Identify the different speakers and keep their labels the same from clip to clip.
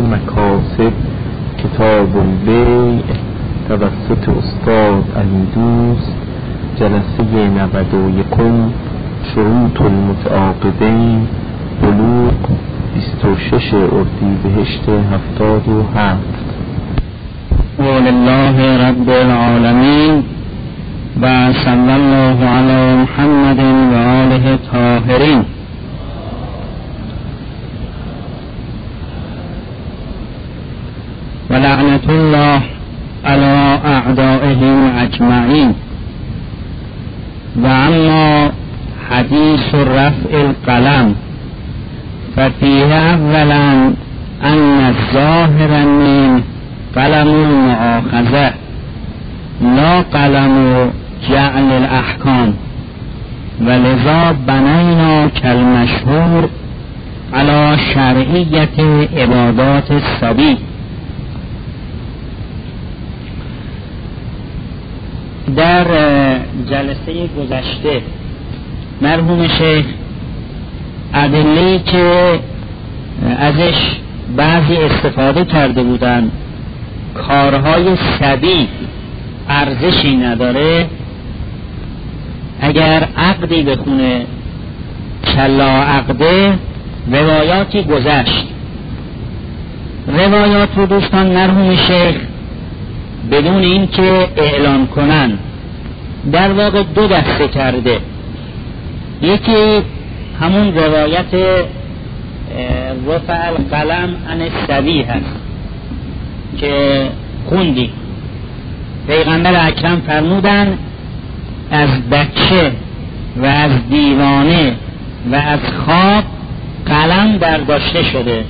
Speaker 1: مکاسب کتاب البیع توسط استاد علی دوست، جلسه 91 شروط المتعاقدین، بلوغ 26 اردیبهشت 77.
Speaker 2: ولله رب العالمین و صلی الله علی محمد و آله الطاهرین. و لعنت الله علی اعدائهم اجمعین. و اما حدیث رفع القلم ففیه اولا ان الظاهر من قلم المؤاخذه لا قلم جعل الاحکام، ولذا بنینا کالمشهور على شرعیت عبادات الصبی. در جلسه گذشته مرحوم شیخ ادله‌ای که ازش بعضی استفاده کرده بودن، کارهای صبی ارزشی نداره، اگر عقدی بخونه کلا عقده، روایاتی گذشت. روایات رو دوستان مرحوم شیخ بدون این که اعلان کنن در واقع دو دسته کرده. یکی همون روایت رفع القلم عن الصبی هست که خوندی. پیغمبر اکرم فرمودن از بچه و از دیوانه و از خواب قلم برداشته شده.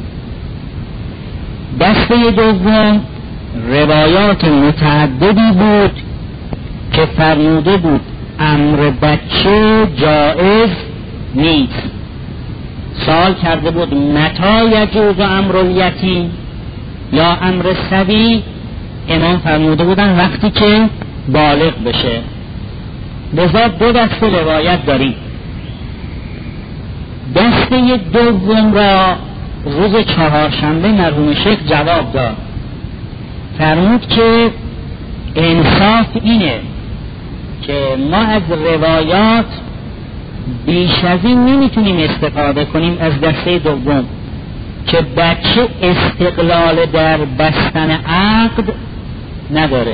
Speaker 2: دسته دوم روایات متعددی بود که فرموده بود امر بچه جائز نیست. سوال کرده بود متى یجوز امر الیتیم یا امر صبی؟ امام فرموده بودن وقتی که بالغ بشه. لذا دو دسته روایت داریم. دسته دوم را روز چهارشنبه مرحوم شیخ جواب داد. فرمود که انصاف اینه که ما از روایات بیش از این نمیتونیم استفاده کنیم از دسته دوم که بچه استقلال در بستن عقد نداره.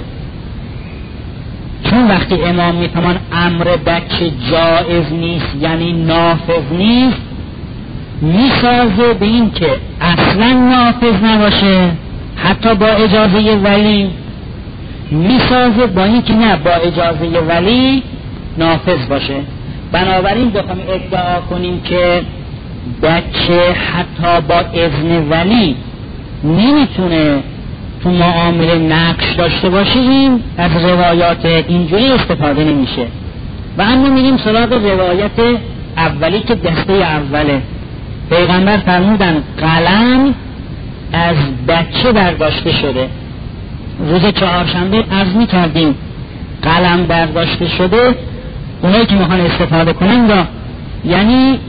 Speaker 2: چون وقتی امام میفهمان امر بچه جائز نیست یعنی نافذ نیست، میسازه به این که اصلا نافذ نباشه حتی با اجازه ولی، میسازه با این که نه با اجازه ولی نافذ باشه. بنابراین بخوایم ادعا کنیم که بچه حتی با اذن ولی نمیتونه تو معامله نقش داشته باشه، این از روایات اینجوری استفاده نمیشه. و اما میریم سراغ روایت اولی که دسته اوله. پیغمبر فرمودن قلم از بچه برداشته شده. روز چهارشنبه عرض میکردیم قلم برداشته شده، اونایی که میخوان استفاده کنن را یعنی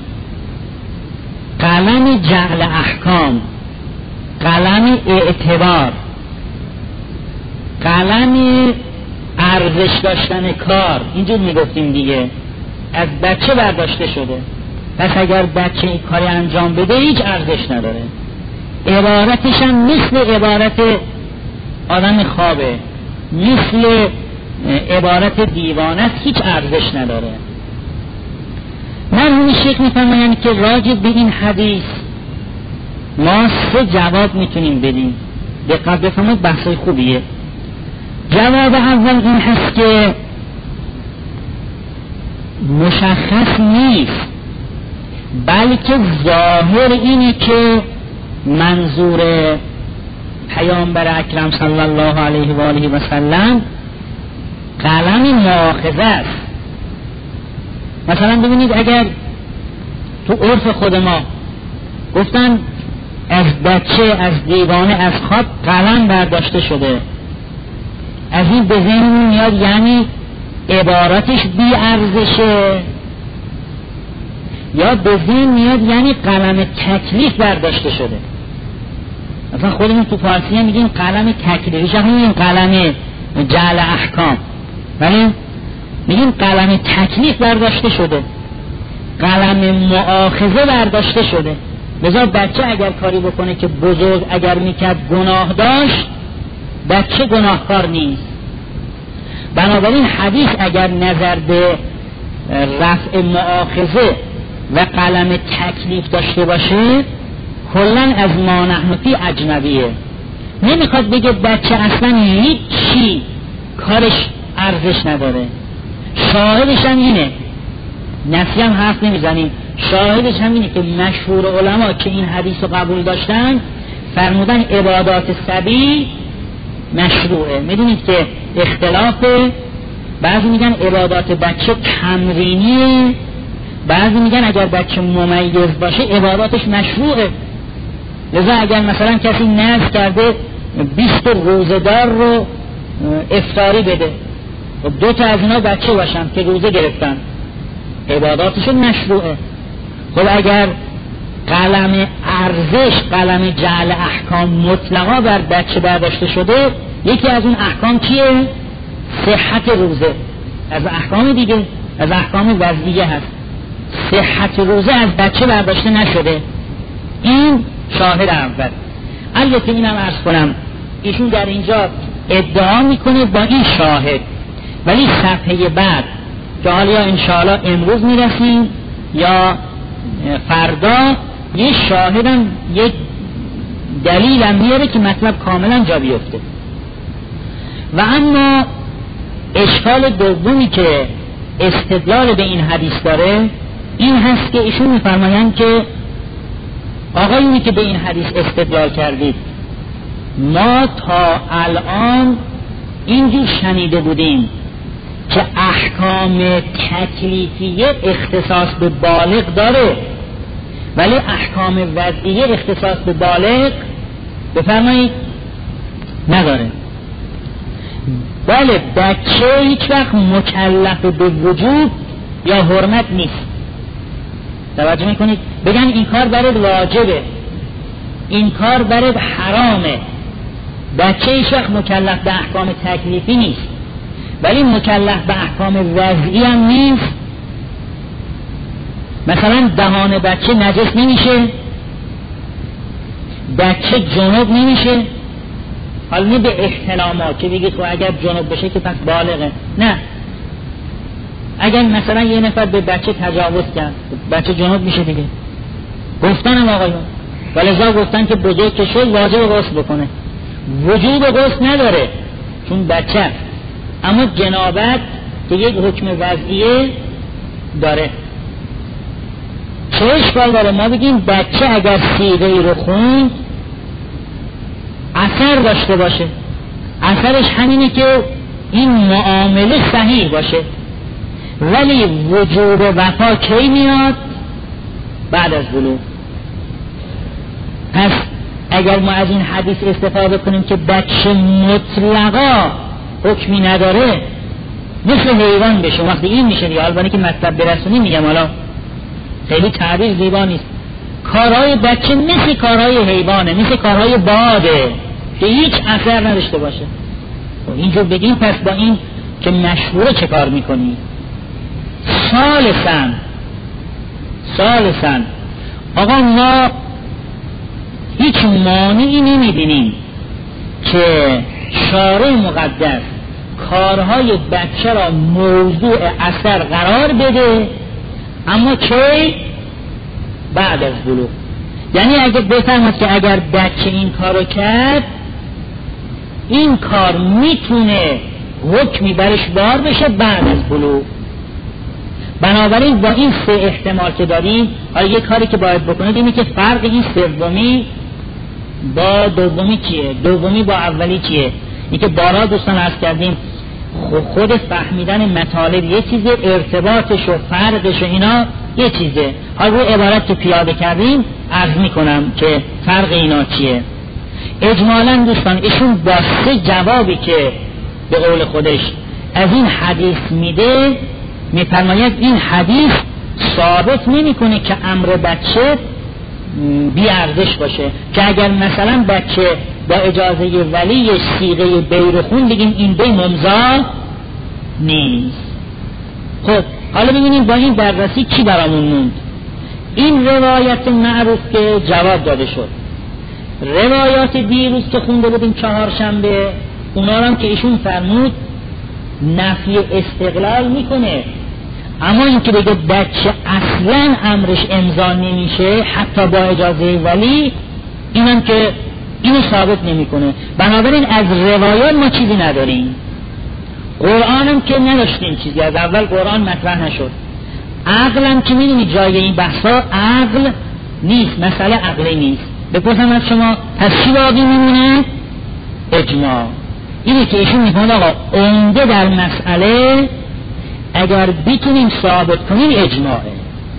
Speaker 2: قلم جعل احکام، قلم اعتبار، قلم ارزش داشتن کار، اینجور میگفتیم دیگه، از بچه برداشته شده. پس اگر بچه این کاری انجام بده هیچ ارزش نداره. عبارتش هم مثل عبارت آدم خوابه، مثل عبارت دیوانه است، هیچ ارزش نداره. مرحوم شیخ میفرمایند که راجع به این حدیث ما 3 جواب میتونیم بدیم. دقت بفرمایید، بحثای خوبیه. جواب اول این هست که مشخص نیست، بلکه ظاهر اینه که منظور پیامبر اکرم صلی الله علیه و آله و سلم قلم مؤاخذه است. مثلا ببینید اگر تو عرف خود ما گفتن از بچه، از دیوانه، از خواب قلم برداشته شده، از این به ذهن میاد یعنی عبارتش بی ارزشه، یا به ذهن میاد یعنی قلم تکلیف برداشته شده. مثلا خودمون تو فارسی هم میگیم قلم تکلیفی، شما میگیم قلم جعل احکام، ولی میگیم قلم تکلیف برداشته شده، قلم مؤاخذه برداشته شده. لذا بچه اگر کاری بکنه که بزرگ اگر میکرد گناه داشت، بچه گناهکار نیست. بنابراین حدیث اگر نظر به رفع مؤاخذه و قلم تکلیف داشته باشه، کلن از ما نحن فی اجنبیه. نمیخواد بگه بچه اصلا هیچ چی کارش ارزش نداره. شاهدش هم اینه، نفی هم حرف نمیزنیم، شاهدش هم اینه که مشهور علما که این حدیث رو قبول داشتن فرمودن عبادات صبی مشروعه. میدونید که اختلافه، بعضی میگن عبادات بچه تمرینیه، بعضی میگن اگر بچه ممیز باشه عباداتش مشروعه. لذا اگر مثلا کسی نذر کرده 20 روزه‌دار رو افطاری بده، خب 2 تا از اینا بچه باشن که روزه گرفتن، عباداتش مشروعه. خب اگر قلم ارزش، قلم جعل احکام مطلقا بر بچه برداشته شده، یکی از اون احکام چیه؟ صحت روزه. از احکام دیگه، از احکام وضعیه هست. صحت روزه از بچه برداشته نشده. این شاهد اول. البته اینم عرض کنم ایشون در اینجا ادعا میکنه با این شاهد، ولی صفحه بعد که حالا یا انشاءالله امروز میرسیم یا فردا یه شاهدم یک دلیلم میاره که مطلب کاملا جا بیفته. و اما اشکال دومی که استدلال به این حدیث داره این هست که ایشون میفرمایند که آقایونی که به این حدیث استدلال کردید، ما تا الان اینجور شنیده بودیم که احکام تکلیفیه اختصاص به بالغ داره، ولی احکام وضعیه اختصاص به بالغ بفرمایید نداره. بله، بچه هیچ وقت مکلف به وجوب یا حرمت نیست. توجه میکنید؟ بگن این کار برات واجبه، این کار برات حرامه. بچه هیچ وقت مکلف به احکام تکلیفی نیست، ولی مکلف به احکام وضعی هم نیست. مثلا دهان بچه نجس نمیشه، بچه جنوب نمیشه. حالا نه به احتلامات که بگید اگر جنوب بشه که پس بالغه، نه. اگر مثلا یه نفر به بچه تجاوز کرد، بچه جنوب میشه دیگه. گفتنم آقایون، ولذا گفتن که بزرگ که شد واجب غسل بکنه. وجوب غسل نداره چون بچه، اما جنابت که یک حکم وضعیه داره. چه اشکال داره ما بگیم بچه اگر سیغه‌ای رو خوند اثر داشته باشه، اثرش همینه که این معامله صحیح باشه، ولی وجوب وفا کی میاد؟ بعد از بلوغ. پس اگر ما از این حدیث استفاده کنیم که بچه مطلقا حکمی نداره، مثل حیوان بشه، وقتی این میشه دیگه. حالا که مطلب برسونی میگم، حالا خیلی تعبیر زیبا نیست، کارهای بچه مثل کارهای حیوانه، مثل کارهای باده که هیچ اثر نداشته باشه. اینجور بگیم پس با این که مشهوره چه کار میکنی؟ ثالثاً آقا ما هیچ مانعی نمیبینیم که شارع مقدس کارهای بچه را موضوع اثر قرار بده، اما که بعد از بلوغ. یعنی اگه بفهمد که اگر بچه این کارو کرد، این کار میتونه حکمی برش بار بشه بعد از بلوغ. بنابراین با این 3 احتمال که داریم، حالا یک کاری که باید بکنید اینه که فرق این سومی با دومی چیه، دومی با اولی چیه. این که بارها دوستان عرض کردیم خود فهمیدن مطالب یه چیزه، ارتباطش و فرقش و اینا یه چیزه. حالا روی عبارت که پیاده کردیم عرض میکنم که فرق اینا چیه. اجمالا دوستان ایشون با 3 جوابی که به قول خودش از این حدیث میده، میفرماید این حدیث ثابت نمیکنه که امر بچه بی ارزش باشه، که اگر مثلا بچه با اجازه ولیش صیغه بی رو خون بگیم این بی ممضا نیست. خب حالا ببینیم با این بررسی چی برامون موند. این روایت معروف که جواب داده شد، روایات دیروز که خونده بودیم چهارشنبه، اونا هم که ایشون فرمود نفی استقلال میکنه، اما این که بگه بچه اصلا امرش امضا نمیشه حتی با اجازه ولی، اینم که اینو ثابت نمیکنه. بنابراین از روایات ما چیزی نداریم، قرآن هم که نداشتیم چیزی، از اول قرآن مطرح نشد. عقل هم که میدونی جای این بحثا عقل نیست، مسئله عقلی نیست. بپرسم از شما پس چی باقی میمونه؟ اجماع. اینه که ایشون میخواد آقا عمده در مسئله اگر بتونیم ثابت کنیم اجماعه.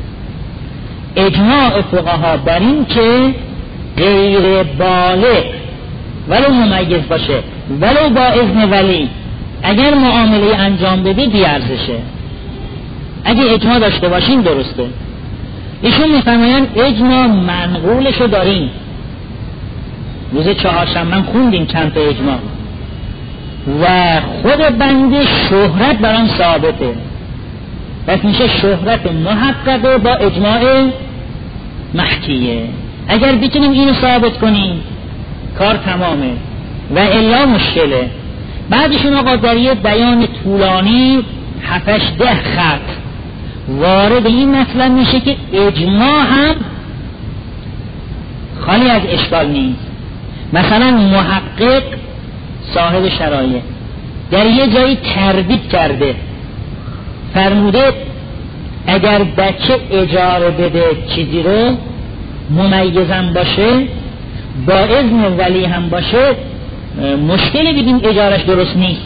Speaker 2: اجماع فقها بر این که غیر بالغ ولو ممیز باشه ولو با اذن ولی اگر معامله انجام بده بیارزشه. اگه اجماع داشته باشیم درسته. ایشون میفرمایند اجماع منقولشو داریم. روز چهارشنبه خوندیم چند تا اجماع و خود بنده شهرت برام ثابته، پس میشه شهرت محققه با اجماع محکیه. اگر بتونیم اینو ثابت کنیم کار تمامه و الا مشکله. بعدشون آقا در یه بیان طولانی 7-10 خط وارد این مطلب میشه که اجماع هم خالی از اشکال نیست. مثلا محقق صاحب شرایع در یه جایی تردید کرده، فرموده اگر بچه اجاره بده چیزی رو ممیزم باشه با اذن ولی هم باشه مشکلی بگیم اجارش درست نیست.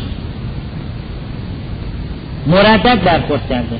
Speaker 2: مردد برخورد کرده.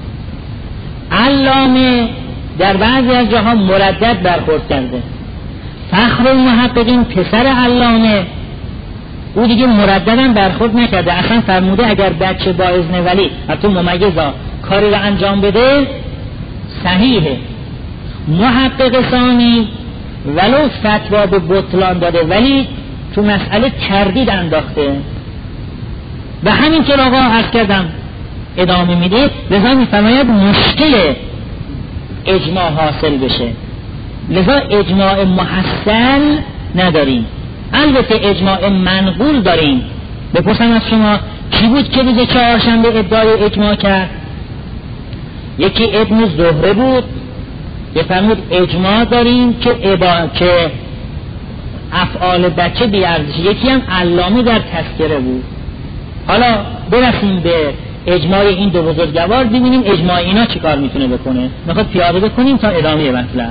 Speaker 2: علامه در بعضی از جاها مردد برخورد کرده. فخر المحققین پسر علامه او دیگه مرددم برخورد نکرده، اصلا فرموده اگر بچه با اذن ولی حتی ممیزا کاری رو انجام بده صحیحه. محقق ثانی ولو فتوا به بطلان داده ولی تو مسئله تردید انداخته و همین که آقا عرض کردم ادامه میده. لذا میفرماید مشکل اجماع حاصل بشه، لذا اجماع محصل نداریم. البته اجماع منقول داریم. بپرسم از شما کی بود که روز چهارشنبه ادعای اجماع کرد؟ یکی ابن زهره بود که فرمود اجماع داریم که افعال بچه بیارزش. یکی هم علامه در تذکره بود. حالا برسیم به اجماع این دو بزرگوار ببینیم اجماع اینا چی کار میتونه بکنه. میخواد پیاده بکنیم تا ادامه مطلب.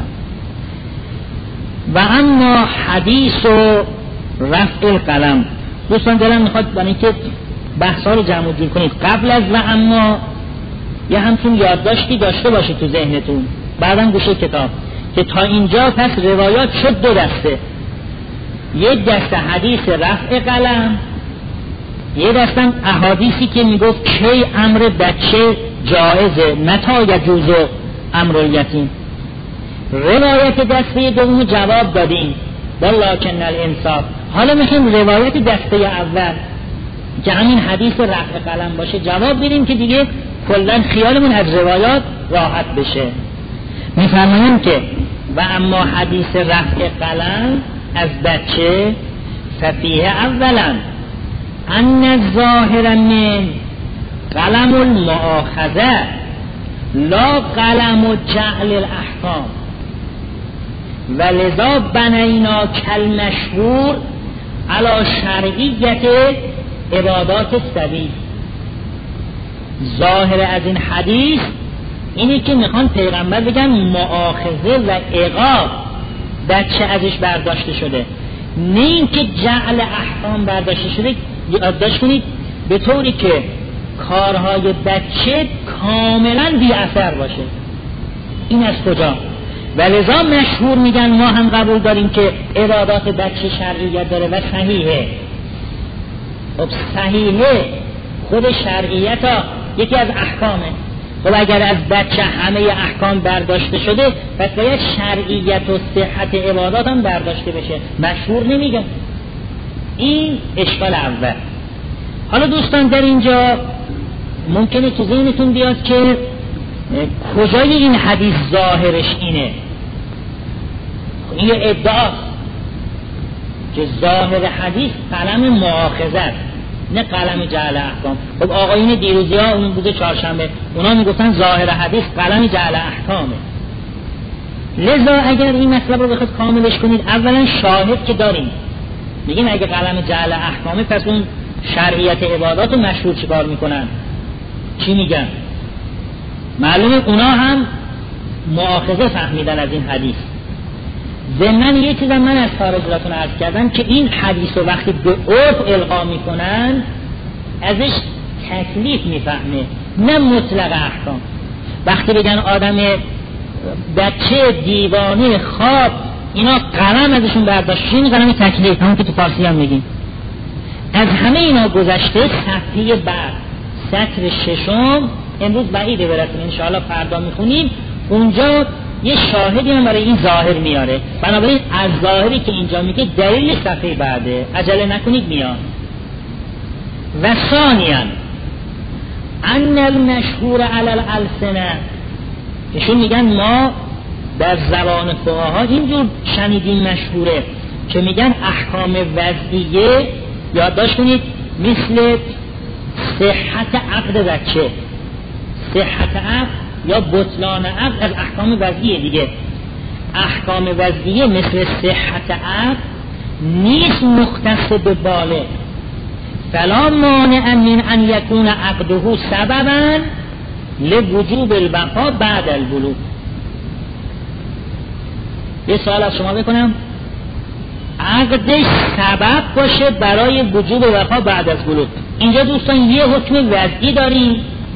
Speaker 2: و اما حدیث و رفع القلم، دوستان دلم میخواد برای اینکه بحثا رو جمع جور کنید قبل از و اما یه همچون یادداشتی داشته باشید تو ذهنتون، بعدم گوشه کتاب که تا اینجا پس روایات شد دو دسته. یک دسته حدیث رفع قلم، یه دستم احادیثی که میگفت کی امر بچه جائزه، متى یجوز امر الیتیم. روایت دسته دوم جواب دادیم ولکن الانصاف. حالا میخوایم روایت دسته اول که همین حدیث رفع قلم باشه جواب بدیم که دیگه کلا خیالمون از روایات راحت بشه. میفرماییم که و اما حدیث رفع قلم از بچه ففیه اولا ان الظاهر من قلم المؤاخذه لا قلم جعل الاحکام ولذا بنینا کالمشهور علی شرعیت عبادات السبیل. ظاهر از این حدیث اینی که میخوان پیغمبر بگن مؤاخذه و عقاب بچه ازش برداشته شده، نه این که جعل احکام برداشته شده. یادداشت کنید به طوری که کارهای بچه کاملا بی اثر باشه. این از کجا؟ ولذا مشهور میگن ما هم قبول داریم که عبادات بچه شرعیت داره و صحیحه. خب صحیحه، خود شرعیت ها یکی از احکامه. خب اگر از بچه همه احکام برداشته شده پس باید شرعیت و صحت عبادات هم برداشته بشه، مشهور نمیگن. این اشکال اول. حالا دوستان در اینجا ممکنه تو ذهنتون بیاد که کجای این حدیث ظاهرش اینه؟ این ادعا که ظاهر حدیث قلم مؤاخذه است نه قلم جعل احکام. خب آقایون دیروزی ها اون بوده چهارشنبه، اونا میگفتن ظاهر حدیث قلم جعل احکامه. لذا اگر این مطلب رو بخواد کاملش کنید، اولا شاهد که داریم، میگیم اگه قلم جعل احکامه پس اون شرعیت عبادات و مشهور چیکار میکنن؟ چی میگن؟ معلومه اونا هم مؤاخذه فهمیدن از این حدیث. ضمن یه چیزم من از خارجاتون عرض کردم که این حدیث رو وقتی به عرف القا میکنن ازش تکلیف میفهمه نه مطلق احکام. وقتی بگن آدم بچه دیوانه خواب اینا قلم ازشون برداشت، این قلم تکلیف، همون که تو فارسی هم میگیم. از همه اینا گذشته صفحه بعد سطر ششم امروز بعیده برسیم، انشاءالله فردا میخونیم، اونجا یه شاهدی هم برای این ظاهر میاره. بنابراین از ظاهری که اینجا میگه دلیل صفحه بعده، عجله نکنید میاد. و ثانیاً ان المشهور علی الالسنه، ایشون میگن ما در زبان فقها اینجور شنیدیم مشهوره که میگن احکام وضعیه، یادداشت کنید، مثل صحت عقد بچه، صحت عقد یا بطلان عقد از احکام وضعیه دیگه. احکام وضعیه مثل صحت عقد نیست مختص به بالغ، فلا مانع من ان یکون عقده سببا لوجوب الوفا بعد البلوغ. یه سوال از شما بکنم، عقدش سبب باشه برای وجوب وفا بعد از بلوغ. اینجا دوستان یه حکم وضعی داریم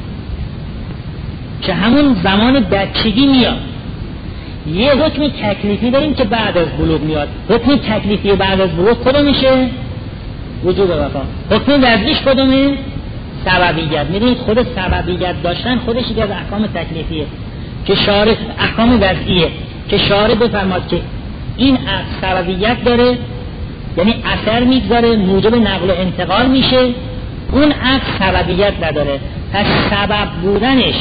Speaker 2: که همون زمان بچگی میاد، یه حکم تکلیفی داریم که بعد از بلوغ میاد. حکم تکلیفی بعد از بلوغ کدوم میشه؟ وجوب وفا. حکم وضعیش کدومه؟ سببیت. میدونید خود سببیت داشتن خودش یکی از احکام تکلیفیه که شارع، احکام وضعیه که شارع بفرماد که این سببیت داره، یعنی اثر میگذاره، موجب نقل و انتقال میشه، اون عقد سببیت نداره، پس سبب بودنش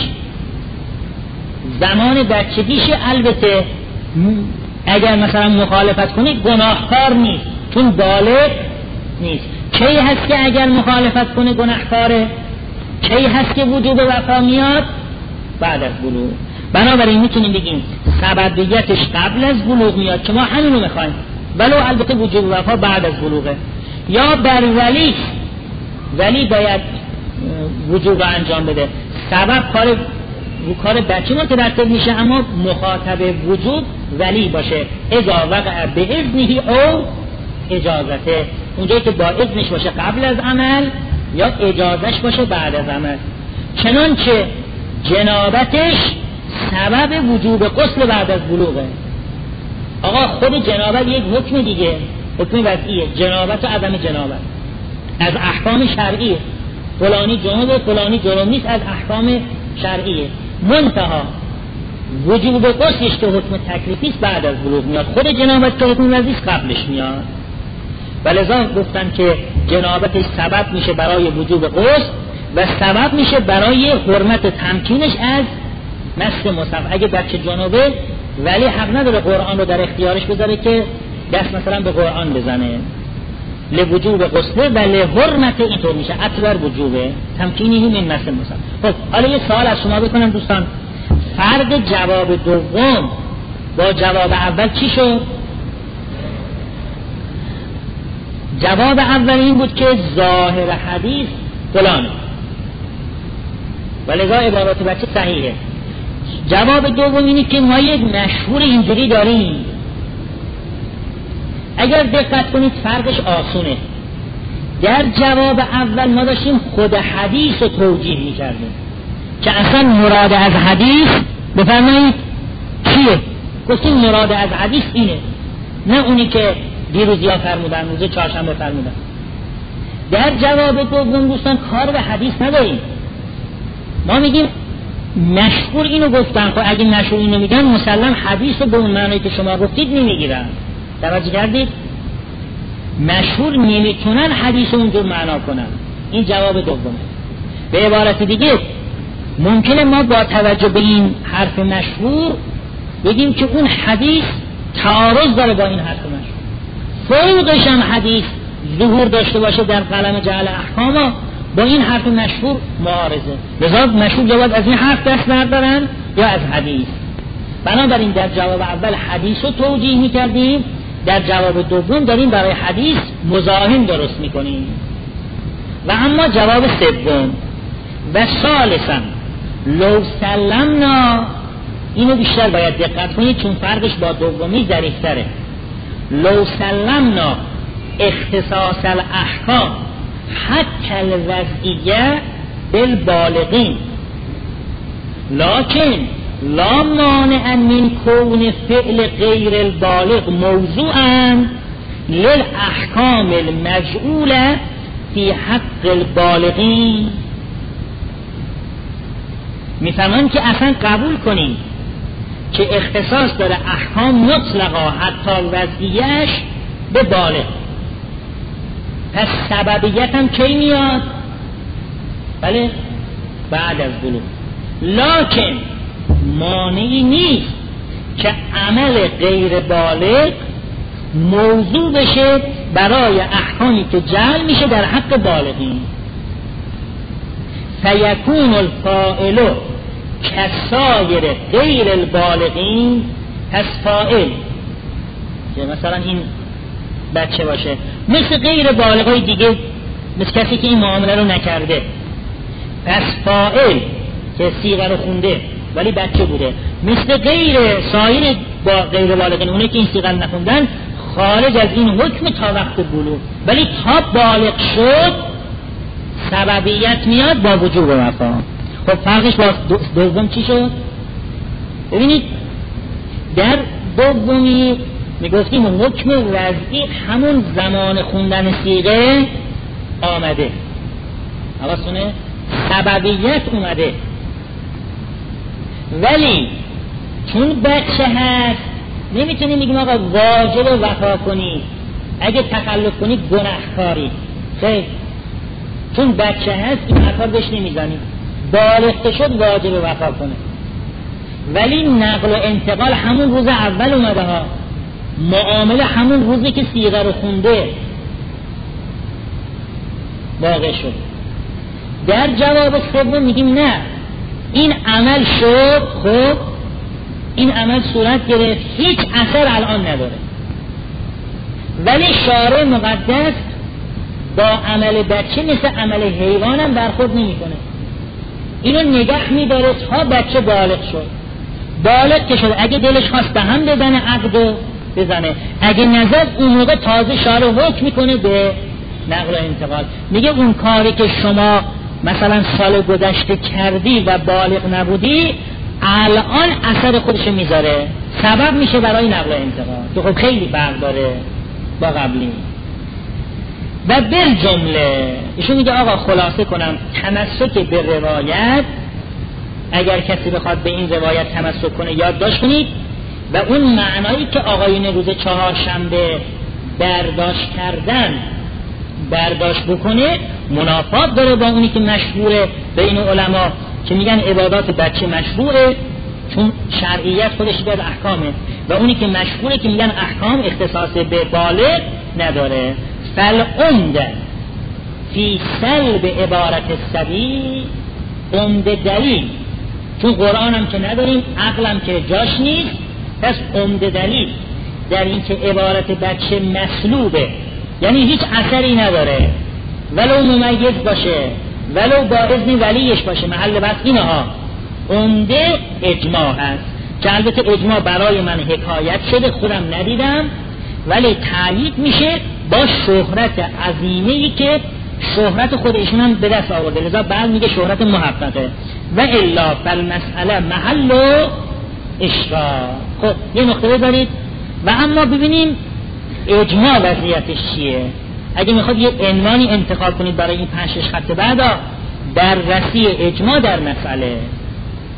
Speaker 2: زمان بچگیشه. البته اگر مثلا مخالفت کنید گناهکار نیست چون بالغ نیست. کی هست که اگر مخالفت کنه گناهکاره؟ کی هست که وجوب وفا میاد؟ بعد از بلوغ. بنابراین میتونیم بگیم سببیتش قبل از بلوغ میاد که ما همینو میخوایم، ولو البته وجوب وفا بعد از بلوغه. یا بر ولی باید وجوب انجام بده، سبب کار بچه مترتب میشه، اما مخاطب وجوب ولی باشه، اذا وقع به اذنه او اجازته، اونجایی که با اذنش باشه قبل از عمل یا اجازش باشه بعد از عمل. چنانچه جنابتش سبب وجوب غسل بعد از بلوغه. آقا خود جنابت یک حکم دیگه، حکم وضعیه، جنابت و عدم جنابت از احکام شرعیه، فلانی جنوبه فلانی جنوب نیست، از احکام شرعیه. منتها وجوب غسلش که حکم تکلیفی بعد از بلوغ میاد، خود جنابت که حکم وضعی قبلش میاد. ولذا گفتن که جنابتش سبب میشه برای وجوب غسل و سبب میشه برای حرمت تمکینش از مس مصحف. اگه بچه جنوبه ولی حق نداره قرآن رو در اختیارش بذاره که دست مثلا به قرآن بزنه، لوجوب غسل و لحرمت، اینطور میشه اطور وجوبه تمکینی من مس مصحف. خب حالا یه سوال از شما بکنم دوستان، فرق جواب دوم با جواب اول چی شد؟ جواب اول این بود که ظاهر حدیث فلانه ولذا عبارات بچه صحیحه. جواب دوم اینه که ما یک مشهور اینجوری داریم. اگر دقت کنید فرقش آسونه. در جواب اول ما داشتیم خود حدیث رو توجیه می‌کردیم که اصلا مراد از حدیث بفرمایید چیه؟ گفتیم مراد از حدیث اینه، نه اونی که دیروزیا فرمودن، روز چهارشنبه فرمودن. در جواب دوم دوستان کار به حدیث نداریم، ما میگیم مشهور اینو گفتن، خب اگه مشهور اینو میگن مسلم حدیث رو به اون معنی که شما گفتید نمیگیرن. توجه کردید؟ مشهور نمیتونن حدیث رو اونجور معنا کنن. این جواب دومه. به عبارت دیگه ممکنه ما با توجه به این حرف مشهور بگیم که اون حدیث تعارض داره با این حرف مشهور، فوقش هم حدیث ظهور داشته باشه در قلم جعل احکام با این حرف مشهور معارضه. لذا مشهور جواب از این حرف دست بردارن یا از حدیث. بنابراین در جواب اول حدیث رو توجیه میکردیم، در جواب دوم داریم برای حدیث مزاحم درست میکنیم. و اما جواب سوم و ثالثا لو سلمنا، اینو بیشتر باید دقت کنید چون فرقش با دومی ظریف‌تره. لو سلمنا اختصاص الاحکام حتی الوضعیه بالبالغین لکن لا مانع من کون فعل غیر البالغ موضوعا للاحکام المجعوله فی حق البالغین. میفهمن که اصلا قبول کنیم که اختصاص داره احکام مطلقا حتی وضعیهش به بالغ، پس سببیت هم کی میاد؟ بله بعد از بلوغ. لکن مانعی نیست که عمل غیر بالغ موضوع بشه برای احکامی که جعل میشه در حق بالغین. فیکون الفاعل کسایر غیر البالغین، پس فاعل که مثلا این بچه باشه مثل غیر بالغای دیگه، مثل کسی که این معامله رو نکرده، پس فاعل که صیغه رو خونده ولی بچه بوده مثل غیر سایر با غیر بالغین، اونه که این صیغه رو نخوندن خارج از این حکم تا وقت بلوغ، ولی تا بالغ شد سببیت میاد با وجوب وفا. خب فرقش با دوم چی شد؟ ببینید در دومی میگفتیم حکم وضعی همون زمان خوندن صیغه آمده، حواستونه سببیت اومده، ولی چون بچه هست نمیتونی میگیم آقا واجب وفا کنی، اگه تخلف کنی گناهکاری. خیلی چون بچه هست این حرفا بهش نمیزنی، بالغ شد واجب وفا کنه. ولی نقل و انتقال همون روز اول اومده ها، معامله همون روزی که صیغه رو خونده واقع شد. در جواب سوم میگیم نه، این عمل شد، خب این عمل صورت گرفت، هیچ اثر الان نداره، ولی شارع مقدس با عمل بچه مثل عمل حیوان هم برخورد نمی کنه، اینو نگه می داره تا بچه بالغ شد. بالغ که شد اگه دلش خواست به هم بزنه عقدو بزنه، اگه نزد اون موقع تازه شارع حکم میکنه به نقل و انتقال. میگه اون کاری که شما مثلا سال گذشته کردی و بالغ نبودی الان اثر خودش میذاره، سبب میشه برای نقل و انتقال، که خب خیلی فرق داره با قبلی. و بالجمله ایشون میگه آقا خلاصه کنم، تمسک به روایت، اگر کسی بخواد به این روایت تمسک کنه یادداشت کنید و اون معنایی که آقایون روز چهارشنبه برداشت بکنه منافات داره با اونی که مشهوره بین علما که میگن عبادات بچه مشروعه چون شرعیت خودش در احکامه، و اونی که مشهوره که میگن احکام اختصاص به بالغ نداره. فالعمده فی سلب عبارت الصبی، عمده دلیل، چون قرآن هم که نداریم عقلم که جاش نیست، پس عمده دلیل در این که عبارت بچه مسلوبه، یعنی هیچ اثری نداره، ولو ممیز باشه ولو با اذن ولیش باشه، محل بحث اینها عمده اجماع هست که البته اجماع برای من حکایت شده، خودم ندیدم، ولی تایید میشه با شهرت عظیمه‌ای که شهرت خودشون هم به دست آورده، لذا بعد میگه شهرت محققه. و الا فالمسئله محل اشراق. خب یه نقطه دارید و اما ببینیم اجماع وضعیتش چیه. اگه میخواد یه عنوانی انتخاب کنید برای این 5-6 خط بعدا، بررسی اجماع در مسئله.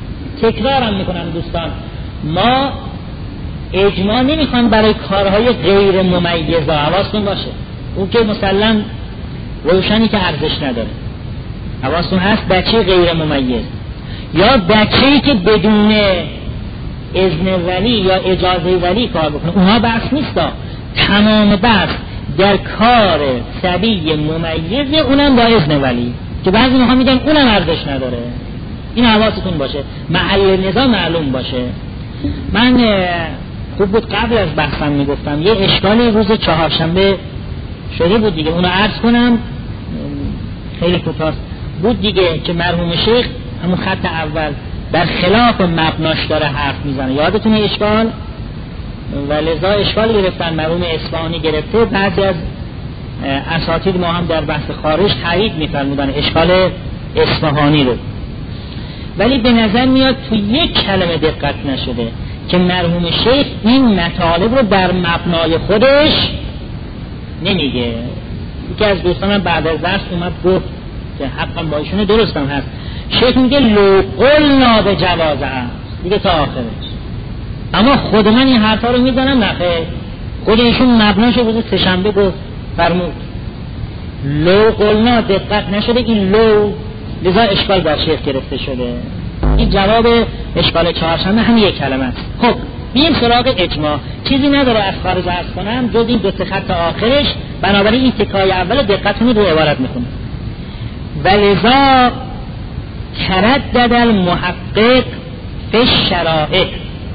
Speaker 2: تکرارم میکنم دوستان، ما اجماع نمیخوام برای کارهای غیر ممیزه، حواستون باشه اون که مسلم روشنی که ارزش نداره، حواستون هست بچه غیر ممیز یا بچه‌ای که بدون اذن ولی یا اجازه ولی کار بکنه، اونها بحث نیست. تمام بحث در کار صبی ممیز، اونم با اذن ولی، که بعضی موقع میگن اونم ارزش نداره. این حواستون باشه، محل نزاع معلوم باشه. من خوب بود قبل از بحثم میگفتم یه اشکالی روز چهارشنبه شده بود دیگه، اونو عرض کنم، خیلی کوتاه بود دیگه، که مرحوم شیخ همون خط اول در خلاف مبناش داره حرف میزنه، یادتونه اشکال؟ و لذا اشکال گرفتن، مرحوم اصفهانی گرفته، بعضی از اساتید ما هم در بحث خارج تایید میفرمودن اشکال اصفهانی رو. ولی به نظر میاد تو یک کلمه دقت نشده که مرحوم شیخ این مطالب رو در مبنای خودش نمیگه. یکی از دوستانم بعد از درس اومد گفت که حقا با ایشونه درستم هست، شیخ میگه لو قلنا به جوازه دیگه تا آخرش، اما خود من این حرفا رو میزنم نخیر، خود ایشون مبناش روز سه‌شنبه گفت فرمود لو قلنا، دقت نشده این لو، لذا اشکال بر شیخ گرفته شده. این جواب اشکال چهارشنبه همین یک کلمه است. خب بیم سراغ اجماع، چیزی نداره از خارج عرض کنم جز این دو سه خط آخرش، بنابراین این تکای اول دقتونی رو عبارت میکنم. ولذا تردد المحقق فی الشرائع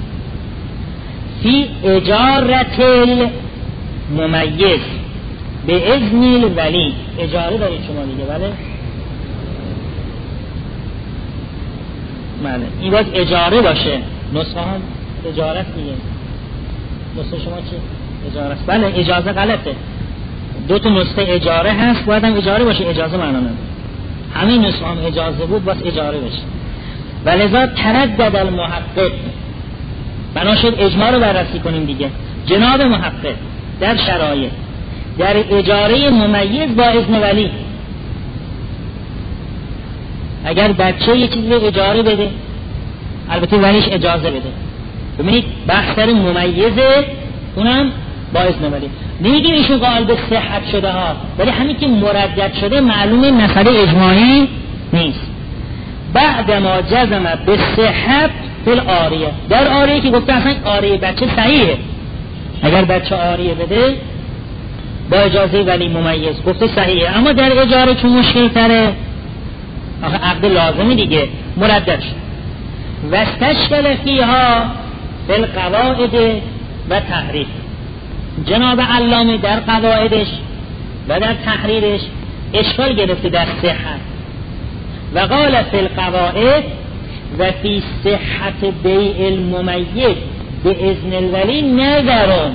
Speaker 2: فی اجارت الممیز به اذن الولی. اجاره دارید شما دیگه؟ بله بله، این باید اجاره باشه، نسخه هم اجاره است دیگه. نسخه شما چی؟ اجاره است. بله اجازه غلطه، دو تا نسخه اجاره هست، باید هم اجاره باشه، اجازه معنا نداره. همین نسخه هم اجازه بود باید اجاره بشه. ولذا تردد المحقق، بنا شد اجماع رو بررسی کنیم دیگه. جناب محقق در شرایط در اجاره ممیز با اذن ولی، اگر بچه یه چیزی رو اجاره بده البته ولیش اجازه بده، ببینید بحث در ممیزه، اونم با اذن ولی. نمیگیم ایشون قائل به صحت شده ها، ولی همین که مردد شده معلومه مسئله اجماعی نیست. بعد ما جزم به صحت فی العاریه، در عاریه که گفته اصلا عاریه بچه صحیحه، اگر بچه عاریه بده با اجازه ولی ممیز گفته صحیحه، اما در اجاره چون مشکل تره، آخه عقد لازمی دیگه، مردد شد. و استشکل فیها فی القواعد و تحریر، جناب علامه در قواعدش و در تحریرش اشکال گرفته در صحت. و قال فی القواعد و فی صحت بیع الممیز به اذن الولی نظرون،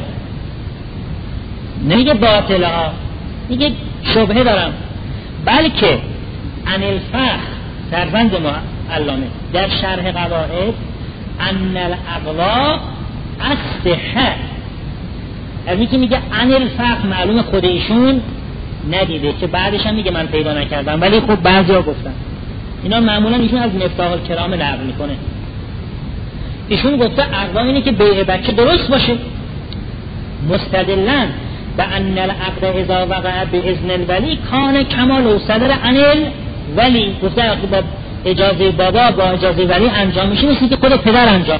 Speaker 2: نمیگه باطله ها، میگه شبهه دارم، بلکه ان الفخر فرزند ما علامه در شرح قواعد ان الاقوا الصحه، از اینکه میگه ان الفخر معلوم خود ایشون ندیده، که بعدش هم میگه من پیدا نکردم، ولی خب بعضیا گفتن اینا معمولا ایشون از مفتاح الکرام نقل میکنه. ایشون گفته اقوا اینه که بیع بچه درست باشه، مستدلن به ان العقد اذا وقع باذن الولی کان کما لو صدر عن الولی، گفته با اجازه بابا با اجازه ولی انجام میشه، مثل که خود پدر انجام.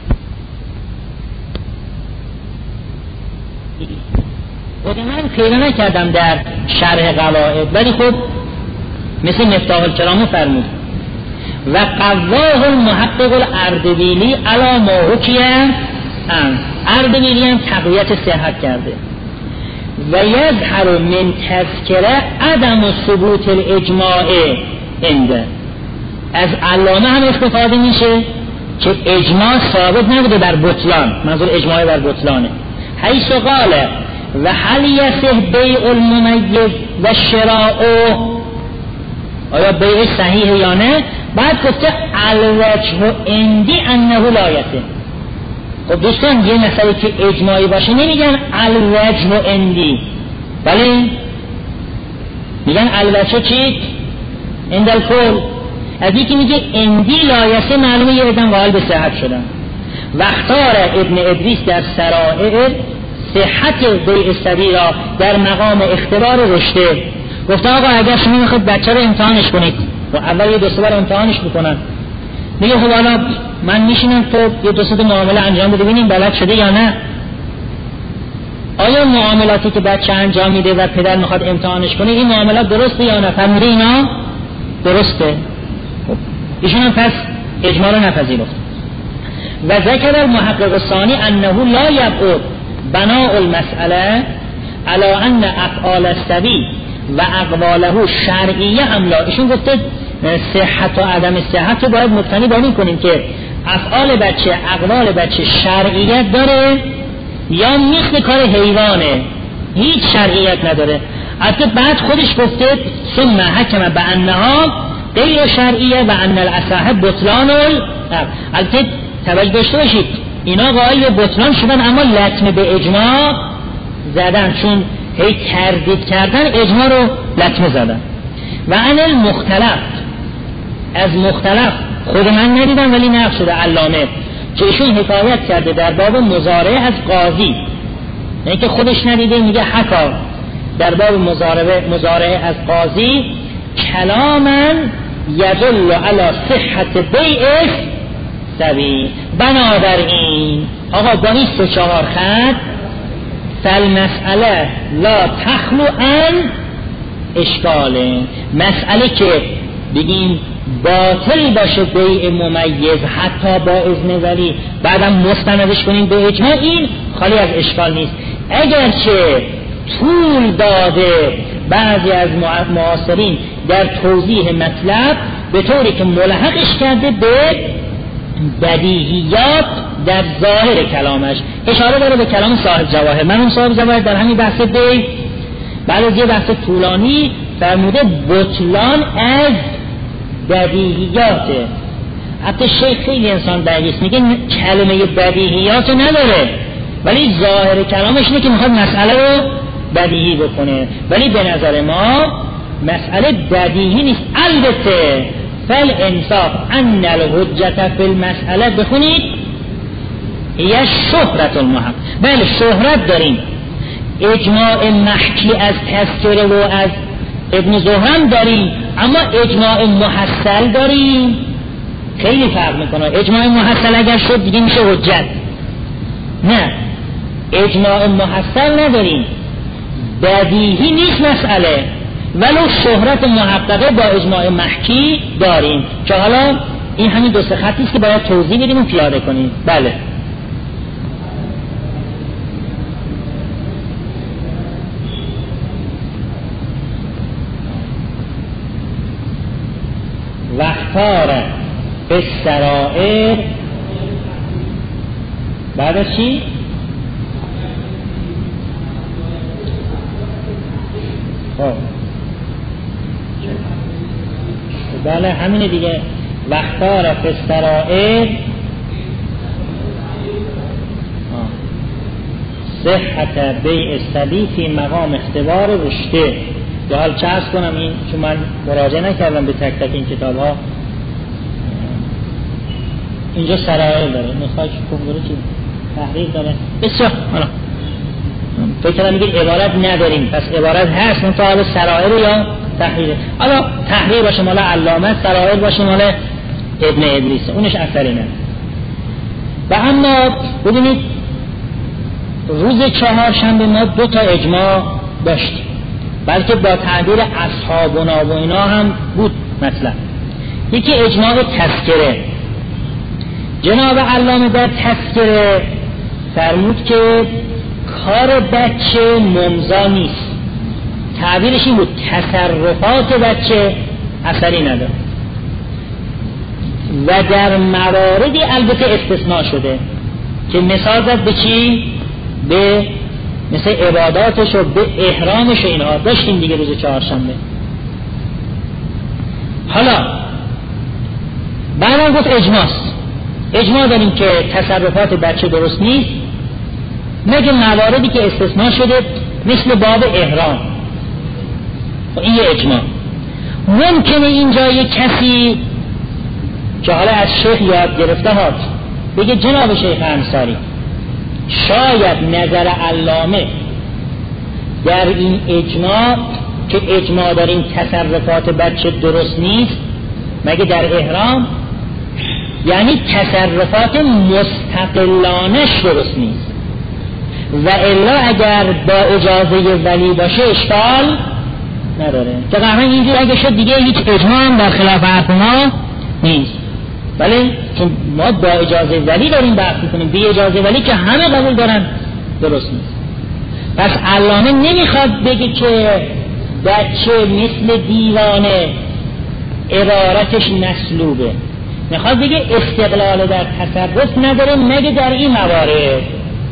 Speaker 2: خود من خیلی نکردم در شرح قواعد، ولی خب مثل مفتاح الکرام فرمود و قواه المحقق الاردبیلی علی ما حکیه، اردبیلی هم تقویت صحت کرده. و یظهر من تذکره عدم ثبوت الاجماع عنده، از علامه هم استفاده میشه که اجماع ثابت نبوده بر بطلان، منظور اجماع بر بطلانه. حیث قال و هل یصح بیع الممیز و شراء، آیا بیع صحیح یا نه؟ بعد گفته الوجه عندی انه لا یصح. خب دوستان یه مسئله که اجماعی باشه نمیگن الوجه عندی، بله میگن الوجه چی؟ عند الکل. از یکی میگه اندی لایسه، معلومه یه ادن قائل به صحت شدن. و اختار ابن ادریس در سرائر صحت بیع الصبی را در مقام اختبار رشته. گفتن آقا اگر شما میخواید بچه رو امتحانش کنید و اول یه دو سه بار امتحانش بکنن، میگه خب حالا من میشینم تو یه دو سه معامله انجام بده ببینیم بلد شده یا نه. آیا معاملاتی که بچه انجام میده و پدر میخواد امتحانش کنه این معاملات درسته یا نه؟ فرموده اینا درسته. خب ایشون هم پس اجماع رو نپذیرفت. و ذکر المحقق الثانی انه لا یبعد بناء المسئله علی ان افعال الصبی و اقواله شرعیه ام لا. ایشون گفته صحت و عدم صحت رو باید مبتنی بر این کنیم که افعال بچه، اقوال بچه شرعیت داره یا مثل کار حیوانه هیچ شرعیت نداره. البته بعد خودش گفته ثم حکم بانها غیر شرعیه و ان الاصح بطلان. البته توجه داشته باشید اینا قائل به بطلان شدن اما لطمه به اجماع زدن، چون هی تردید کردن اجماع رو لطمه زدن. و ان المختلف، از مختلف خود من ندیدم ولی نقل شده علامه که ایشون حکایت کرده در باب مضارعه از قاضی، یعنی که خودش ندیده، میگه حکا در باب مضارعه از قاضی کلاما یدل علی صحت بیع الصبی. بنابراین آقا با این 3-4 خط فالمسئله لا تخلو عن اشکاله. مسئله که بگیم باطل باشه بیع ممیز حتی با اذن ولی بعدم مستندش کنیم به اجماع، این خالی از اشکال نیست. اگرچه طول داده بعضی از معاصرین در توضیح مطلب به طوری که ملحقش کرده به بدیهیات در ظاهر کلامش، اشاره داره به کلام صاحب جواهر. من اون صاحب جواهر در همین بحث بیع بعد از یه بحث طولانی فرموده بطلان از بدیهیاته. حتی شیخ خیلی انسان دقیقیست، میگه کلمه بدیهیات نداره ولی ظاهر کلامش اینه که میخواد مسئله رو بدیهی بکنه، ولی به نظر ما مسئله بدیهی نیست. البته فالانصاف ان الحجت فی المسئله، بخونید هي شهرت المحق. بله شهرت داریم، اجماع محکی از تذکره و از ابن زهرم داریم، اما اجماع محصل داریم. خیلی فرق میکنه. اجماع محصل اگر شد دیگه میشه حجت، نه اجماع محصل نداریم، بدیهی نیست مسئله، ولو شهرت محققه با اجماع محکی داریم که حالا این همین 2-3 خطی است که باید توضیح بدیم و پیاده کنیم. بله وقتار به سرائر بعد از چی؟ بله همینه دیگه. وقتار به سرائر صحت بیع الصبی فی مقام اختبار رشته. یا حال چه عرض کنم این چون من مراجعه نکردم به تک تک این کتاب ها، اینجا سرائر داره، نسخه کنگره چی تحریر داره بسیار. فکر کنم میگه عبارت نداریم، پس عبارت هست من تا حالا سرائر یا تحریره. حالا تحریر باشه مال علامه، سرائر باشه مال ابن ادریس، اونش اثری نه. و اما ببینید روز چهارشنبه ما 2 تا اجماع داشتیم، بلکه با تعبیر اصحابنا و اینا هم بود مطلب. یکی اجماع تذکره. جناب علامه در تذکره فرمود که کار بچه ممضا نیست، تعبیرش این بود تصرفات بچه اثری نداره و در مواردی البته استثناء شده که مثال زد به چی؟ به مثل عباداتش و به احرامش و اینها داشتیم دیگه روز چهارشنبه. حالا بعدم گفت اجماعست، اجماع داریم که تصرفات بچه درست نیست مگه مواردی که استثناء شده مثل باب احرام. این یه اجماع. ممکنه اینجا یه کسی که حالا از شیخ یاد گرفته ها بگه جناب شیخ انصاری شاید نظر علامه در این اجماع که اجماع در این تصرفات بچه درست نیست مگه در احرام، یعنی تصرفات مستقلانش درست نیست و الا اگر با اجازه ولی باشه اشکال نداره که قرآن اینجور اگه شد دیگه هیچ اجماع هم در خلاف حرف ما نیست. بله چون ما با اجازه ولی داریم بحث میکنیم، بی اجازه ولی که همه قبول دارن درست نیست. پس علامه نمیخواد بگه که بچه مثل دیوانه ارارتش مسلوبه، میخواد بگه استقلال در تصرف نداره مگه در این موارد.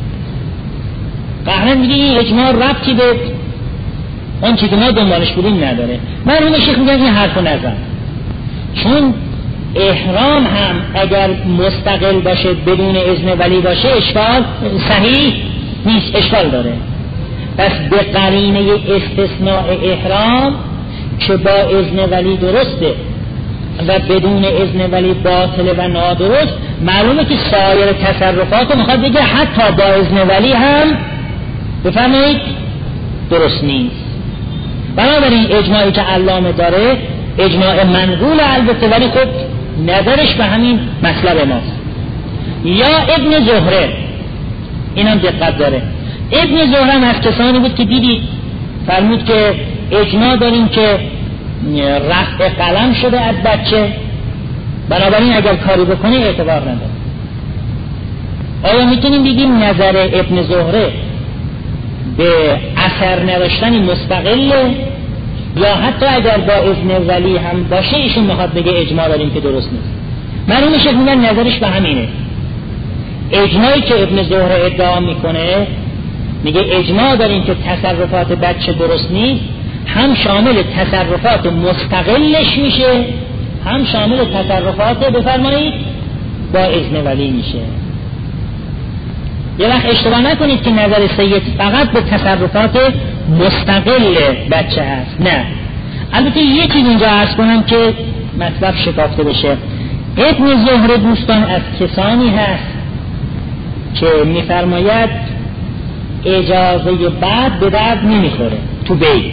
Speaker 2: قهرن میگه این اجماع ربطی به اون چی که ما دنبالش بودیم نداره. مرحوم شیخ میگن این حرفو نزن، چون احرام هم اگر مستقل باشه بدون اذن ولی باشه اشکال صحیح نیست، اشکال داره. پس به قرینه استثناء احرام که با اذن ولی درسته و بدون اذن ولی باطل و نادرست، معلومه که سایر تصرفات میخواد بگه حتی با اذن ولی هم بفرمایید درست نیست. بنابراین اجماعی که علامه داره اجماع منقول البته، ولی خب نظرش به همین مطلب ماست. یا ابن زهره اینم دقت داره، ابن زهره از کسانی بود که دیدید فرمود که اجماع داریم که رفع قلم شده از بچه، بنابراین اگر کاری بکنه اعتبار نداره. آیا میتونیم بگیم نظر ابن زهره به اثر نداشتنی مستقله، یا حتی اگر با اذن ولی هم باشه ایشون میخواد بگه اجماع داریم که درست نیست؟ معلومه شد میگن نظرش به همینه. اجماعی که ابن زهره ادعا میکنه میگه اجماع داریم که تصرفات بچه درست نیست، هم شامل تصرفات مستقلش میشه هم شامل تصرفات بفرمایید با اذن ولی میشه. یه وقت اشتباه نکنید که نظر سید فقط به تصرفات مستقل بچه هست، نه. البته یه چیز اینجا عرض کنم که مطلب شکافته بشه. ابن زهره دوستان از کسانی هست که میفرماید اجازه بعد به درد نمیخوره تو بی.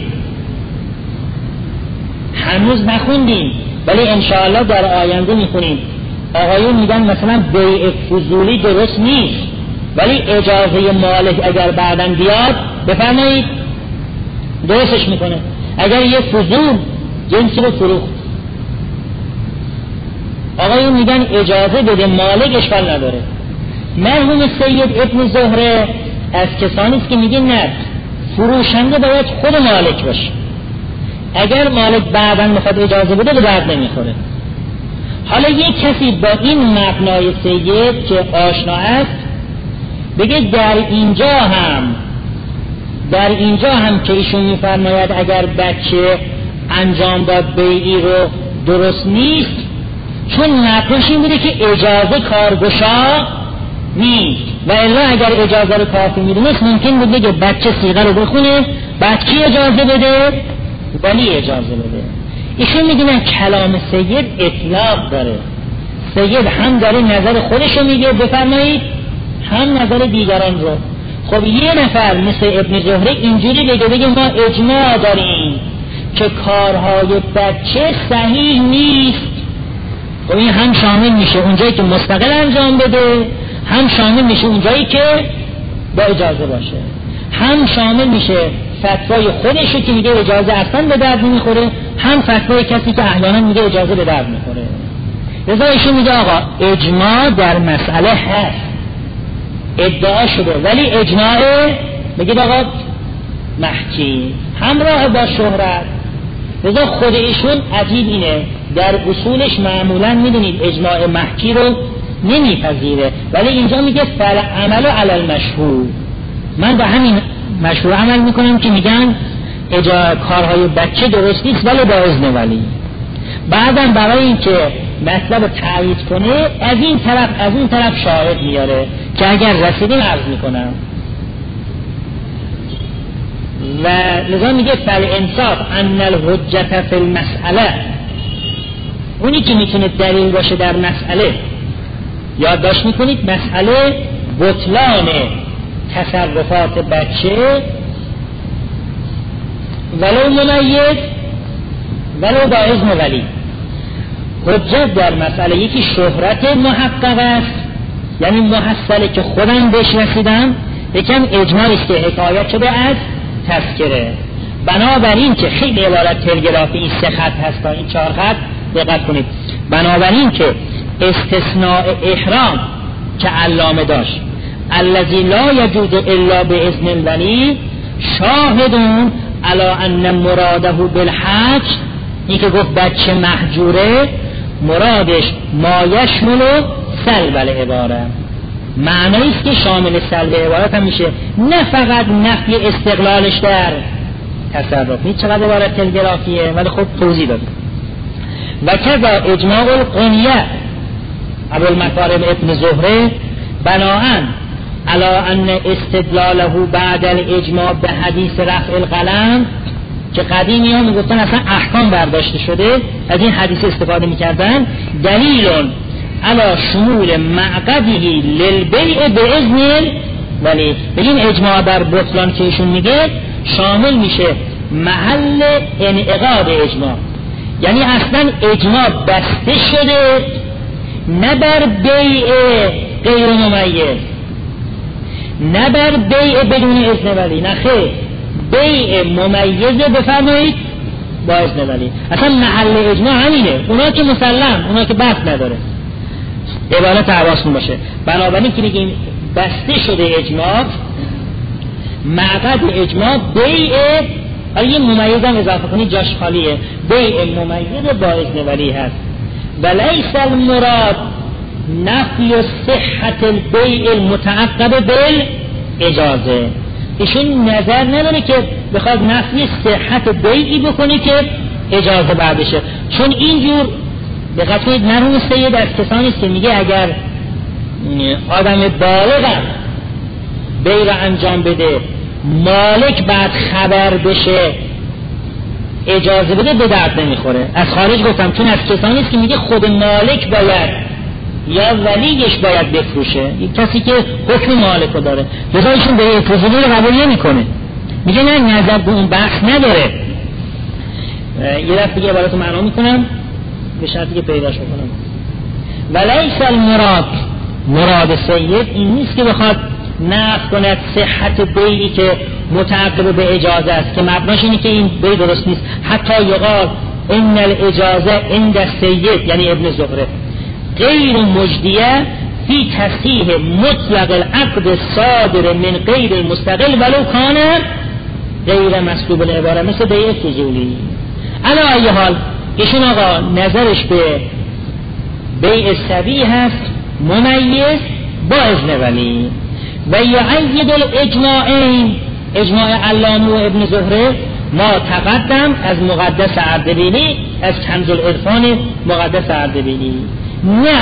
Speaker 2: هنوز نخوندیم ولی انشاءالله در آینده میخونیم. آقایون میگن مثلا بیع فضولی درست نیست ولی اجازه مالک اگر بعداً بیاد بفرمایید درستش میکنه. اگر یه فضول جنسی رو فروخت آقایون میگن اجازه بده مالک اشکال نداره. مرحوم سید ابن زهره از کسانی است که میگه نه، فروشنده باید خود مالک باشه، اگر مالک بعداً میخواد اجازه بده به درد نمیخوره. حالا یک کسی با این مبنای سید که آشنا است بگه در اینجا هم که ایشون میفرماید اگر بچه انجام داد بیعی رو درست نیست، چون نقلش این بوده که اجازه کارگشا نیست و الا اگر اجازه رو کافی میدونست ممکن بود بگه بچه صیغه رو بخونه، بچه اجازه بده ولی اجازه بده. ایشون میگه کلام سید اطلاق داره، سید هم داره نظر خودش رو میگه بفرمایید هم نظر دیگران رو. خب یه نفر مثل ابن زهره اینجوری بگه ما اجماع داریم که کارهای بچه صحیح نیست، خب این هم شامل میشه اونجایی که مستقل انجام بده، هم شامل میشه اونجایی که با اجازه باشه، هم شامل میشه فتوای خودشو که میگه اجازه اصلا به درد نمیخوره، هم فتوای کسی که احیانا میگه اجازه به درد میخوره. لذا ایشون میگه آقا اجماع در مسئله هست، ادعا شده ولی اجماع بگید آقا محکی همراه با شهرت. لذا خود ایشون عجیب اینه در اصولش معمولا میدونید اجماع محکی رو نمیپذیره، ولی اینجا میگه فل عمل علی المشهور. من به همین مشهور عمل میکنم که میگن کارهای بچه درست نیست ولی با اذن ولی. بعدم برای اینکه مطلب تایید کنه از این طرف شاهد میاره که اگر رسیدیم عرض میکنم. و لذا میگه فالانصاف ان الحجت فی المسئله اونی که میتونه دلیل باشه در مسئله، یادداشت میکنید مسئله بطلان تصرفات بچه ولو ممیز ولو با اذن ولی. حجت در مسئله یکی شهرت محقق است، یعنی محصله که خودم بهش رسیدم، یکم اجمالی است که حکایت شده از تذکره. بنابراین که خیلی عبارت تلگرافی این 3 خط هست تا این 4 خط دقت کنید. بنابراین که استثناء احرام که علامه داشت الذی لا یجوز الا باذن الولی شاهدون علی ان مراده بالحج، این که گفت بچه محجوره مرادش ما یشمل سلب العباره، معنی است که شامل سلب عبارت هم میشه، نه فقط نفی استقلالش در تصرف. این چقدر عبارت تلگرافیه ولی خب توضیح دادم. و کذا اجماع القنیه ابوالمکارم ابن زهره بناءً علی ان استدلاله بعد الاجماع به حدیث رفع القلم، که قدیمی ها میگفتن اصلا احکام برداشته شده، از این حدیث استفاده میکردن، دلیل علی شمول معقده للبیع باذن ولی. ببین اجماع بر بطلان که ایشون میگه شامل میشه محل انعقاد اجماع، یعنی اصلا اجماع بسته شده نه بر بیع غیر ممیز، نه بر بیع بدون اذن ولی، نه خیر، بیع ممیز بفرمایید با اذن ولی. اصلا محل اجماع همینه، اونا که مسلم، اونا که بحث نداره. عبارت حواستون باشه. بنابراین که میگیم بسته شده اجماع، معقد اجماع بیع، حالا یه ممیز هم اضافه کنید جاش خالیه، بیع ممیز با اذن ولی هست. ولیس المراد نفی صحت البیع المتعقب بالاجازه. ایشون نظر نداره که بخواد نفی صحت بیعی بکنه که اجازه بعدشه، چون اینجور دقت کنید مرحوم سید از کسانی است که میگه اگر آدم بالغ بیع را انجام بده مالک بعد خبر بشه اجازه بده به درد نمیخوره. از خارج گفتم، چون از کسانی است که میگه خود مالک باید یا ولیش باید بفروشه، یک کسی که حکم مالک رو داره، لذا ایشون به فضولی رو قبول نمیکنه، میگه نه نظر به اون بحث نداره. یه دفعه دیگه عبارت رو معنا میکنم به شرطی که پیداش بکنم. ولیس المراد، مراد سید این نیست که بخواد نفی کند صحت بیعی که متعقب به اجازه است، که مبناش اینه که این بیع درست نیست. حتی یقال ان الاجازه عند السید، یعنی ابن زهره، غیر مجدیه فی تصحیح مطلق العقد صادر من غیر مستقل ولو کان غیر مسلوب العباره، مثل بیع فضولی. علی ای حال ایشون آقا نظرش به بیع صبی هست ممیز با اذن ولی. و یعید الاجماعین، اجماع علامه و ابن زهره ما تقدم از مقدس اردبیلی، از کنز العرفان مقدس اردبیلی. نه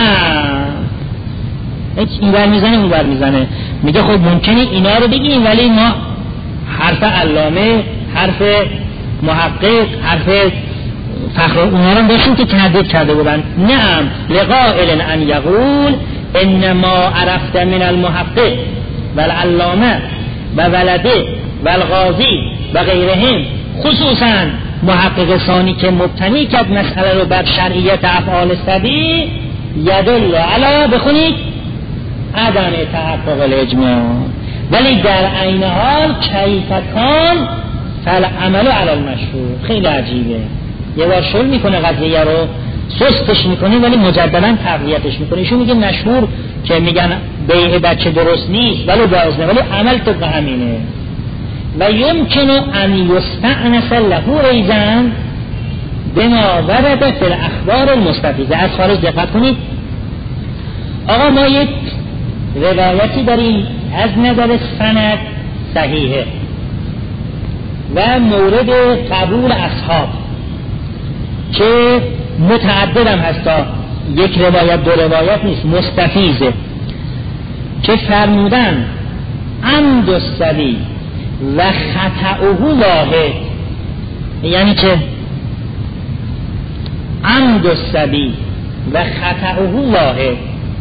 Speaker 2: این بر میزنه اون بر میزنه، میگه خب ممکنه اینا رو بگیم ولی ما حرف علامه، حرف محقق، حرف فخر اونا رو داشتیم که تردید کرده بودن. نعم لقائل ان یقول انما عرفت من المحقق والعلامه و ولده والغازی و غیرهم، خصوصا محقق ثانی که مبتنی کرد مسئله رو بر شرعیت افعال سبی، یدل علی بخونید عدم تحقق الاجماع، ولی در عین حال کیف کان فالعمل علی المشهور. خیلی عجیبه، یه بار شل میکنه قضیه رو، سستش میکنه ولی مجددا تقویتش میکنه. ایشون میگه مشهور که میگن بیع بچه درست نیست ولی جایز نه، ولی عمل طبق همینه. و یمکن ان یستأنس له ایضا بما ورد فی الاخبار المستفیضه. از خارج دقت کنید آقا، ما یک روایتی داریم از نظر سند صحیحه و مورد قبول اصحاب که متعدد هم هستا، یک روایت دو روایت نیست، مستفیضه، که فرمودن عمد الصبی و خطأه واحد. یعنی که عمد الصبی و خطأه واحد.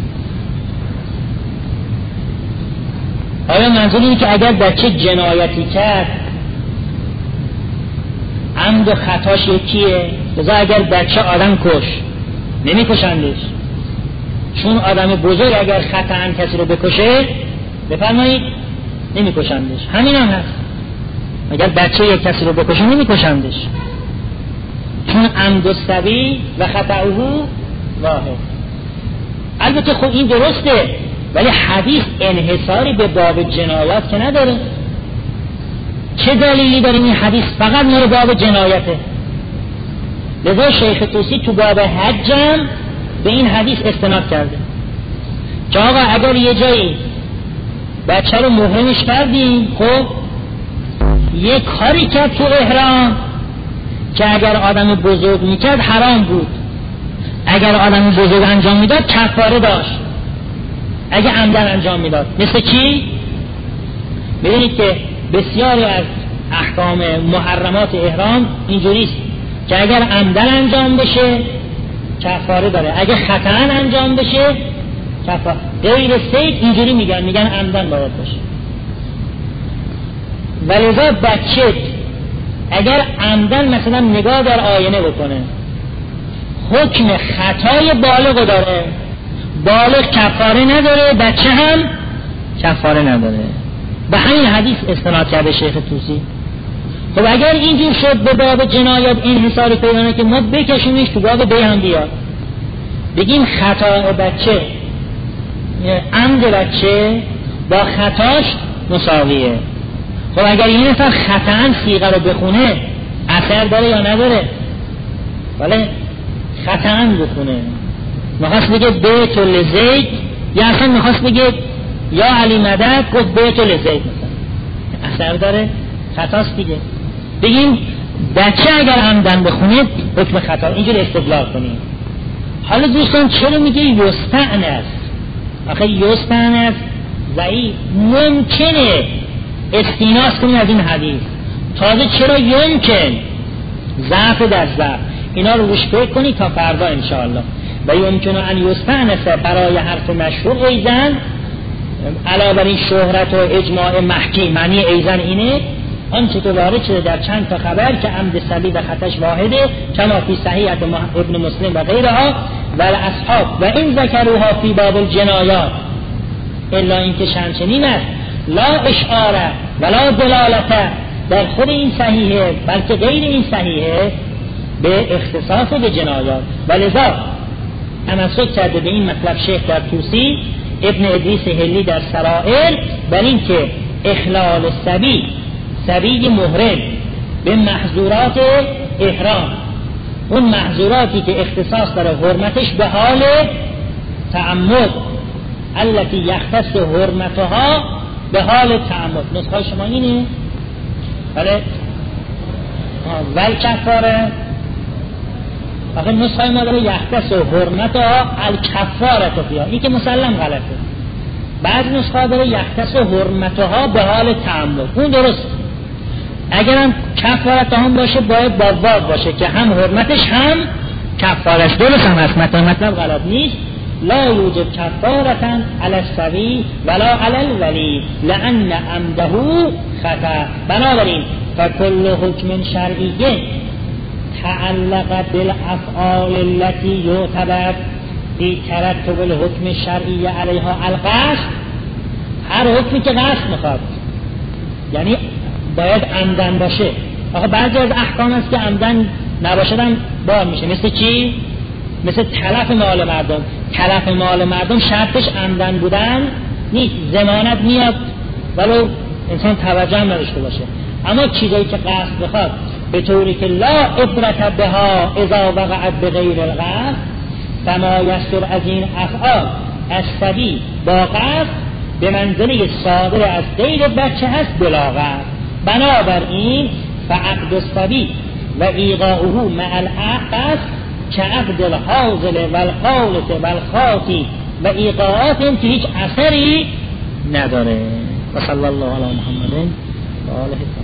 Speaker 2: آیا منظور اینه که اگر بچه جنایتی کرد عمد و خطاش یکیه؟ لذا اگر بچه آدم کش نمی کشندش، چون آدم بزرگ اگر خطأن کسی رو بکشه بفرمایید نمی کشندش. همین هم هست، اگر بچه یک کسی رو بکشه نمی کشندش، چون عمد الصبی و خطأه واحد. البته خب این درسته، ولی حدیث انحصاری به باب جنایات که نداره. چه دلیلی داره این حدیث فقط مال باب جنایته؟ لذا شیخ طوسی تو باب حجم به این حدیث استناد کرده که آقا اگر یه جایی بچه رو محرمش کردیم، خب یه کاری کرد تو احرام که اگر آدم بزرگ میکرد حرام بود، اگر آدم بزرگ انجام میداد کفاره داشت اگه عمدن انجام میداد. مثل کی؟ ببینید که بسیاری از احکام محرمات احرام اینجوریست که اگر عمدن انجام بشه کفاره داره، اگه خطأ انجام بشه کفاره. غیر سید اینجوری میگن عمدن باید باشه. ولذا بچه اگر عمدن مثلا نگاه در آینه بکنه حکم خطای بالغ داره، بالغ کفاره نداره، بچه هم کفاره نداره. به همین حدیث استناد کرده شیخ طوسی. خب اگر اینجور شد به باب جنایات انحصار پیدا نکنه که ما بکشیمش تو باب بی هم بیاد، بگیم خطا بچه عمد بچه با خطاش مساویه. خب اگر این نفر خطاً صیغه رو بخونه اثر داره یا نداره؟ بله خطاً بخونه، میخواست بگه بیت لزید یا اصلا میخواست بگه یا علی مدد گفت بیت لزید مثلا، اثر داره؟ خطاست دیگه. بگیم بچه اگر عمدن بخونه حکم خطا، اینجور استدلال کنیم. حالا دوستان چرا میگه یستأنس؟ آخه یستأنس ضعیف، ممکنه استیناس کنیم از این حدیث. تازه چرا یمکن؟ ضعف در ضعف. اینا رو روش فکر کنید تا فردا انشاءالله. و یمکن ان یستأنس برای حرف مشهور ایزن، علاوه بر این شهرت و اجماع محکی، معنی ایزن اینه آنچه که وارد شده در چند تا خبر که عمد صبی و خطاش واحده، کما فی صحیحة ابن مسلم و غیرها و اصحاب و این ذکروها فی باب الجنایات، الا اینکه شمچنین است لا اشعاره ولا دلالته، در خود این صحیحه بلکه غیر این صحیحه به اختصاص به جنایات. ولذا تمسک کرده به این مطلب شیخ در طوسی، ابن ادریس هلی در سرائر، بر این که اخلال صبی محرم به محظورات احرام، اون محظوراتی که اختصاص داره حرمتش به حال تعمد، التي یختص حرمتها به حال تعمد. نسخه شما اینه؟ بله. ول کفاره، آخه نسخه ما داره یختص حرمتها الکفاره فیها، این که مسلم غلطه. بعض نسخه داره یختص حرمتها به حال تعمد، اون درست. اگرم کفارت هم باشه باید با واو باشه که هم حرمتش هم کفارش، درست هم هست، مطلب غلط نیست. لا یوجب کفارتا علی الصبی ولا علی الولی لان عمده خطا. بنابراین فکل حکم شرعی تعلق بالافعال التي یعتبر فی ترتب الحکم الشرعی علیها القصد، هر حکمی که قصد میخواد یعنی باید عمدن باشه. آخه بعضی از احکام هست که عمدن نباشدن بار میشه. مثل چی؟ مثل تلف مال مردم. تلف مال مردم شرطش عمدن بودن نیست، ضمانت میاد ولو انسان توجه هم نداشته باشه. اما چیزایی که قصد بخواد به طوری که لا عبرت بها اذا وقعت بغیر القصد، فما یستر از این افعال الصبی با قصد به منزله صادر از غیر بچه هست بلا قصد. بنابراین فعقد الصبی و ایقاؤه مع العقد که عقد الحاضل و الخالط و الخاطی و ایقاعات که هیچ اثری نداره. و صلی الله علی محمد و آله